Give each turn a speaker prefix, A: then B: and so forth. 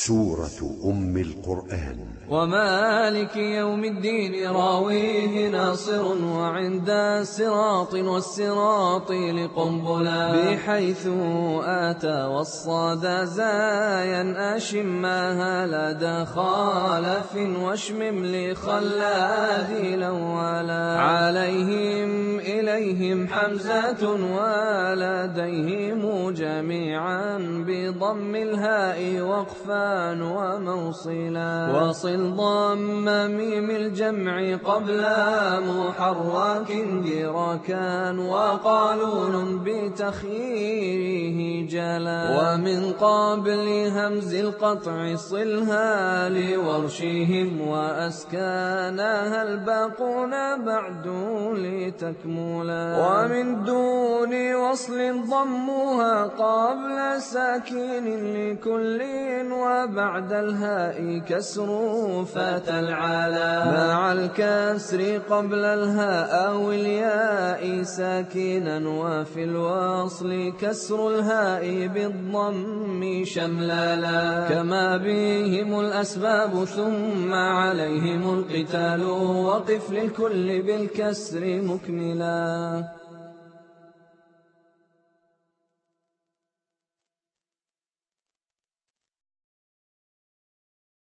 A: سورة أم القرآن.
B: ومالك يوم الدين راويه ناصر، وعند الصراط والصراط لقنبلا، بحيث آتى والصاد زايا أشماها لدى خالف، واشمم لخلاد الأولا، عليهم إليهم حمزة ولديهم جميعا بضم الهاء وقفا وموصلا، وصل ضم ميم الجمع قبل محرك دركا، وقالون بتخييره جلا، ومن قبل همز القطع صلها لورشهم، وأسكانها الباقون بعد لتكملا، ومن دون وصل ضمها قبل ساكن لكل، وبعد الهاء كسر فتى العلا، مع الكسر قبل الهاء أو الياء ساكنا، وفي الوصل كسر الهاء بالضم شملالا، كما بهم الأسباب ثم عليهم القتال، وقف للكل بالكسر مكملا.